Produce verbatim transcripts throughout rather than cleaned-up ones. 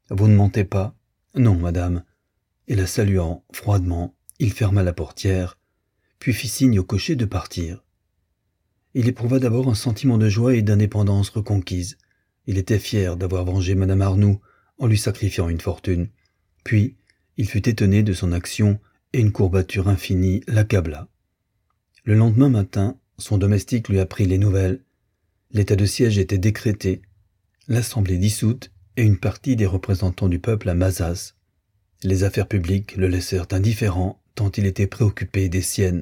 « Vous ne montez pas ?»« Non, madame. » Et la saluant froidement, il ferma la portière, puis fit signe au cocher de partir. Il éprouva d'abord un sentiment de joie et d'indépendance reconquise. Il était fier d'avoir vengé madame Arnould en lui sacrifiant une fortune. Puis, il fut étonné de son action et une courbature infinie l'accabla. Le lendemain matin, son domestique lui apprit les nouvelles. L'état de siège était décrété, l'assemblée dissoute et une partie des représentants du peuple à Mazas. Les affaires publiques le laissèrent indifférent tant il était préoccupé des siennes.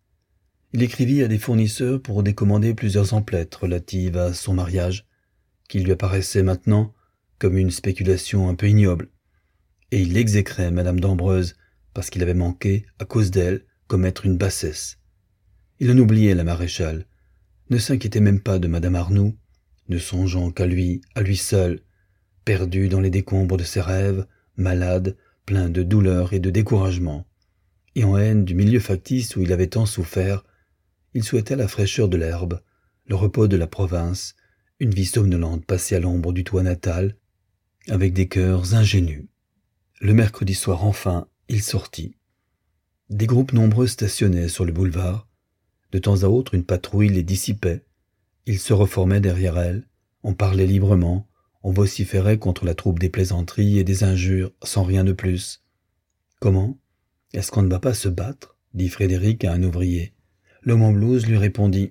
Il écrivit à des fournisseurs pour décommander plusieurs emplettes relatives à son mariage, qui lui apparaissaient maintenant comme une spéculation un peu ignoble, et il exécrait madame d'Ambreuse parce qu'il avait manqué, à cause d'elle, commettre une bassesse. Il en oubliait la maréchale, ne s'inquiétait même pas de madame Arnould, ne songeant qu'à lui, à lui seul, perdu dans les décombres de ses rêves, malade, plein de douleur et de découragement, et en haine du milieu factice où il avait tant souffert. Il souhaitait la fraîcheur de l'herbe, le repos de la province, une vie somnolente passée à l'ombre du toit natal, avec des cœurs ingénus. Le mercredi soir enfin, il sortit. Des groupes nombreux stationnaient sur le boulevard. De temps à autre, une patrouille les dissipait. Ils se reformaient derrière elle, on parlait librement, on vociférait contre la troupe des plaisanteries et des injures, sans rien de plus. « Comment ? Est-ce qu'on ne va pas se battre ?» dit Frédéric à un ouvrier. L'homme en blouse lui répondit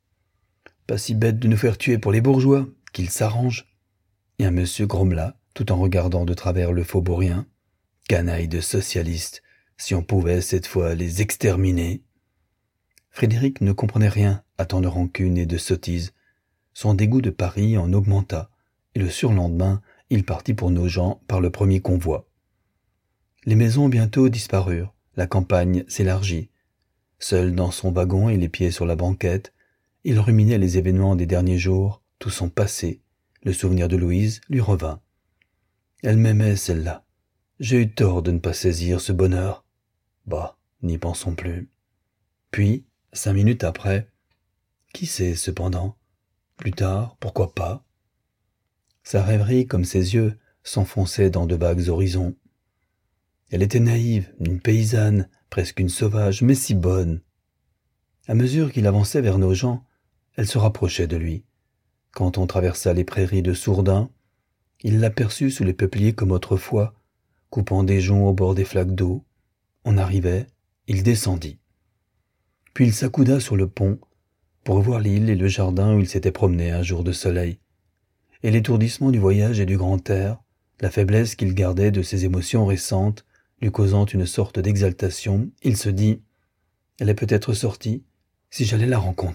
« Pas si bête de nous faire tuer pour les bourgeois, qu'ils s'arrangent. » Et un monsieur grommela, tout en regardant de travers le faubourien. « Canaille de socialistes, si on pouvait cette fois les exterminer !» Frédéric ne comprenait rien à tant de rancune et de sottise. Son dégoût de Paris en augmenta, et le surlendemain, il partit pour Nogent par le premier convoi. Les maisons bientôt disparurent, la campagne s'élargit. Seul dans son wagon et les pieds sur la banquette, il ruminait les événements des derniers jours, tout son passé. Le souvenir de Louise lui revint. Elle m'aimait, celle-là. J'ai eu tort de ne pas saisir ce bonheur. Bah, n'y pensons plus. Puis, cinq minutes après, qui sait cependant? Plus tard, pourquoi pas? Sa rêverie, comme ses yeux, s'enfonçait dans de vagues horizons. Elle était naïve, une paysanne, presque une sauvage, mais si bonne. À mesure qu'il avançait vers Nogent, elle se rapprochait de lui. Quand on traversa les prairies de Sourdin, il l'aperçut sous les peupliers comme autrefois, coupant des joncs au bord des flaques d'eau. On arrivait, il descendit. Puis il s'accouda sur le pont pour voir l'île et le jardin où il s'était promené un jour de soleil. Et l'étourdissement du voyage et du grand air, la faiblesse qu'il gardait de ses émotions récentes, lui causant une sorte d'exaltation, il se dit « Elle est peut-être sortie, si j'allais la rencontrer. »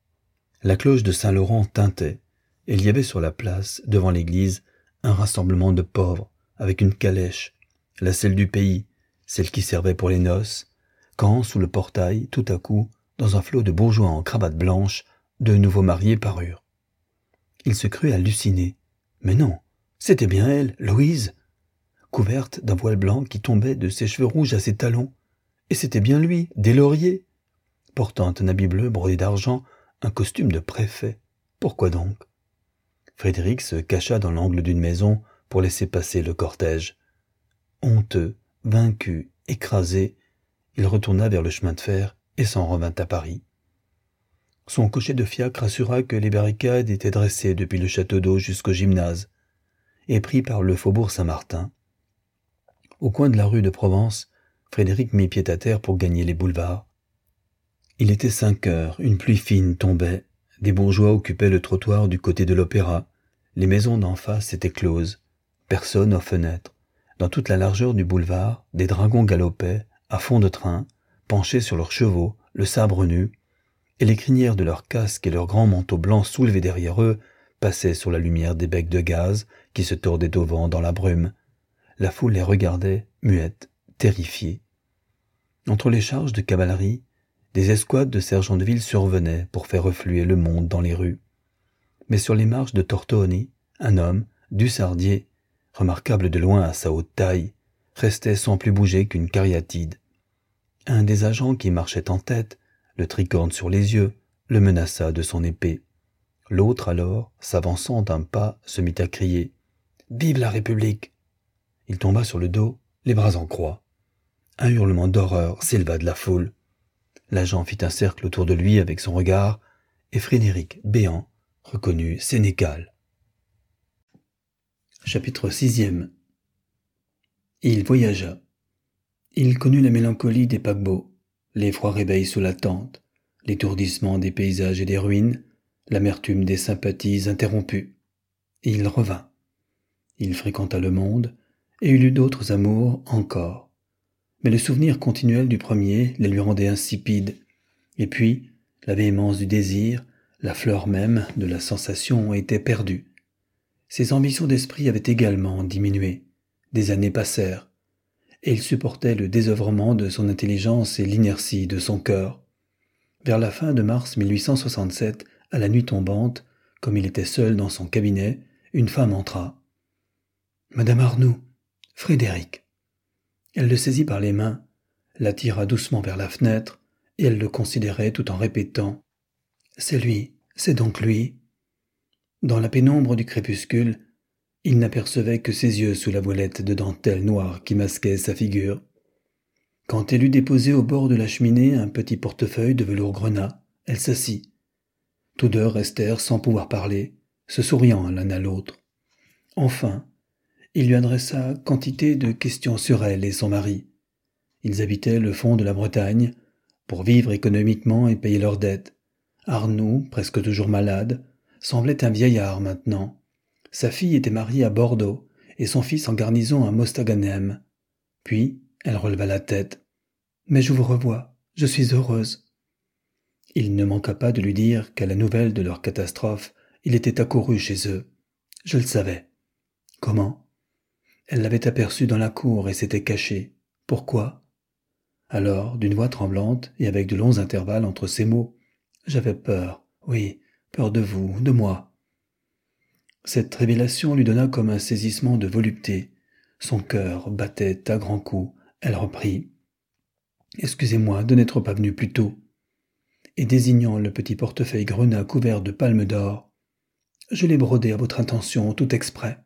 La cloche de Saint-Laurent tintait, et il y avait sur la place, devant l'église, un rassemblement de pauvres, avec une calèche, la selle du pays, celle qui servait pour les noces, quand, sous le portail, tout à coup, dans un flot de bourgeois en cravate blanche, de nouveaux mariés parurent. Il se crut halluciné. Mais non, c'était bien elle, Louise, couverte d'un voile blanc qui tombait de ses cheveux rouges à ses talons. Et c'était bien lui, des lauriers, portant un habit bleu brodé d'argent, un costume de préfet. Pourquoi donc? Frédéric se cacha dans l'angle d'une maison pour laisser passer le cortège. Honteux, vaincu, écrasé, il retourna vers le chemin de fer et s'en revint à Paris. Son cocher de fiacre assura que les barricades étaient dressées depuis le château d'eau jusqu'au gymnase, et pris par le faubourg Saint-Martin. Au coin de la rue de Provence, Frédéric mit pied à terre pour gagner les boulevards. Il était cinq heures, une pluie fine tombait, des bourgeois occupaient le trottoir du côté de l'opéra, les maisons d'en face étaient closes, personne aux fenêtres. Dans toute la largeur du boulevard, des dragons galopaient, à fond de train, penchés sur leurs chevaux, le sabre nu, et les crinières de leurs casques et leurs grands manteaux blancs soulevés derrière eux passaient sur la lumière des becs de gaz qui se tordaient au vent dans la brume. La foule les regardait, muette, terrifiée. Entre les charges de cavalerie, des escouades de sergents de ville survenaient pour faire refluer le monde dans les rues. Mais sur les marches de Tortoni, un homme, Dussardier, remarquable de loin à sa haute taille, restait sans plus bouger qu'une cariatide. Un des agents qui marchait en tête, le tricorne sur les yeux, le menaça de son épée. L'autre alors, s'avançant d'un pas, se mit à crier Vive la République !» Il tomba sur le dos, les bras en croix. Un hurlement d'horreur s'éleva de la foule. L'agent fit un cercle autour de lui avec son regard, et Frédéric Béant reconnut Sénécal. Chapitre sixième. Il voyagea. Il connut la mélancolie des paquebots, l'effroi réveil sous la tente, l'étourdissement des paysages et des ruines, l'amertume des sympathies interrompues. Il revint. Il fréquenta le monde, et il eut d'autres amours encore. Mais le souvenir continuel du premier les lui rendait insipides, et puis la véhémence du désir, la fleur même de la sensation était perdue. Ses ambitions d'esprit avaient également diminué. Des années passèrent, et il supportait le désœuvrement de son intelligence et l'inertie de son cœur. Vers la fin de mars mille huit cent soixante-sept, à la nuit tombante, comme il était seul dans son cabinet, une femme entra. « Madame Arnould, Frédéric !» Elle le saisit par les mains, l'attira doucement vers la fenêtre, et elle le considérait tout en répétant « C'est lui, c'est donc lui !» Dans la pénombre du crépuscule, il n'apercevait que ses yeux sous la voilette de dentelle noire qui masquait sa figure. Quand elle eut déposé au bord de la cheminée un petit portefeuille de velours grenat, elle s'assit. Tous deux restèrent sans pouvoir parler, se souriant l'un à l'autre. Enfin, il lui adressa quantité de questions sur elle et son mari. Ils habitaient le fond de la Bretagne, pour vivre économiquement et payer leurs dettes. Arnould, presque toujours malade, semblait un vieillard maintenant. Sa fille était mariée à Bordeaux, et son fils en garnison à Mostaganem. Puis, elle releva la tête. « Mais je vous revois, je suis heureuse. » Il ne manqua pas de lui dire qu'à la nouvelle de leur catastrophe, il était accouru chez eux. Je le savais. Comment ? Elle l'avait aperçu dans la cour et s'était cachée. Pourquoi ? Alors, d'une voix tremblante et avec de longs intervalles entre ces mots, « J'avais peur, oui, peur de vous, de moi. » Cette révélation lui donna comme un saisissement de volupté. Son cœur battait à grands coups. Elle reprit. « Excusez-moi de n'être pas venu plus tôt. » Et désignant le petit portefeuille grenat couvert de palmes d'or, « Je l'ai brodé à votre intention tout exprès.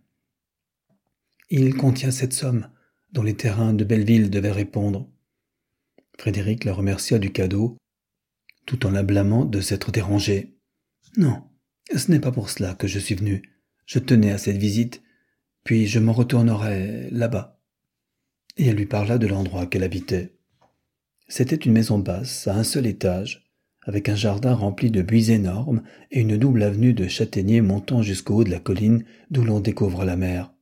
Il contient cette somme dont les terrains de Belleville devaient répondre. » Frédéric la remercia du cadeau, tout en la blâmant de s'être dérangée. « Non, ce n'est pas pour cela que je suis venu. Je tenais à cette visite, puis je m'en retournerai là-bas. » Et elle lui parla de l'endroit qu'elle habitait. C'était une maison basse, à un seul étage, avec un jardin rempli de buis énormes et une double avenue de châtaigniers montant jusqu'au haut de la colline d'où l'on découvre la mer.